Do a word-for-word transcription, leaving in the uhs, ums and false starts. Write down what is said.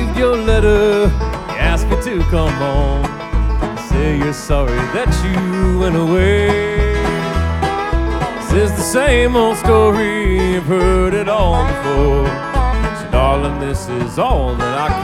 received your letter. You asked me to come home. Say you're sorry that you went away. This is the same old story, you've heard it all before. So darling, this is all that I can